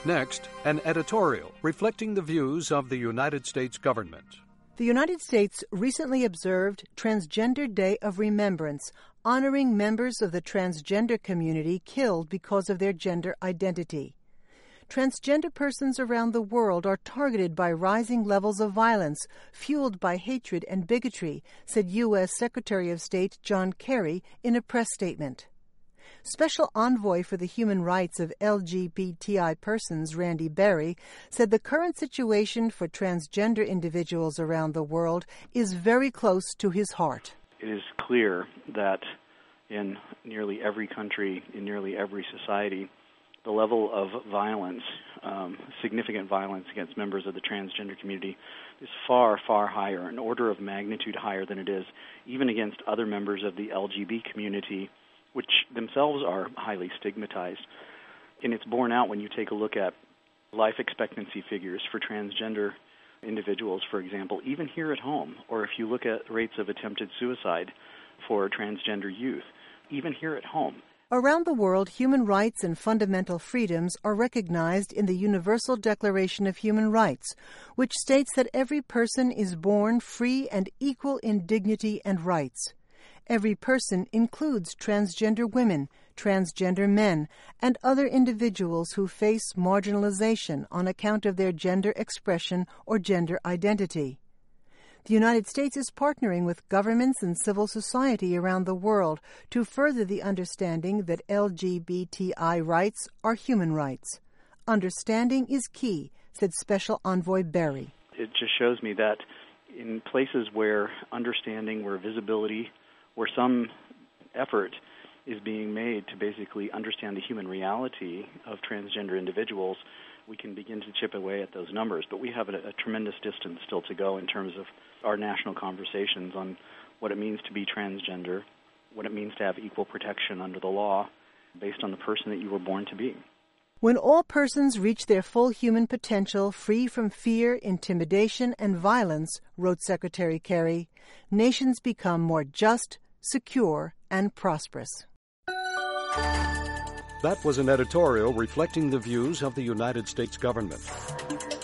Next, an editorial reflecting the views of the United States government. The United States recently observed Transgender Day of Remembrance, honoring members of the transgender community killed because of their gender identity. Transgender persons around the world are targeted by rising levels of violence fueled by hatred and bigotry, said U.S. Secretary of State John Kerry in a press statement. Special Envoy for the Human Rights of LGBTI persons, Randy Berry, said the current situation for transgender individuals around the world is very close to his heart. It is clear that in nearly every country, in nearly every society, the level of violence, significant violence against members of the transgender community is far, far higher, an order of magnitude higher than it is even against other members of the LGBT community, which themselves are highly stigmatized. And it's borne out when you take a look at life expectancy figures for transgender individuals, for example, even here at home, or if you look at rates of attempted suicide for transgender youth, even here at home. Around the world, human rights and fundamental freedoms are recognized in the Universal Declaration of Human Rights, which states that every person is born free and equal in dignity and rights. Every person includes transgender women, transgender men, and other individuals who face marginalization on account of their gender expression or gender identity. The United States is partnering with governments and civil society around the world to further the understanding that LGBTI rights are human rights. Understanding is key, said Special Envoy Berry. It just shows me that in places where understanding, where visibility, where some effort is being made to basically understand the human reality of transgender individuals, we can begin to chip away at those numbers. But we have a tremendous distance still to go in terms of our national conversations on what it means to be transgender, what it means to have equal protection under the law based on the person that you were born to be. When all persons reach their full human potential, free from fear, intimidation, and violence, wrote Secretary Kerry, nations become more just, secure, and prosperous. That was an editorial reflecting the views of the United States government.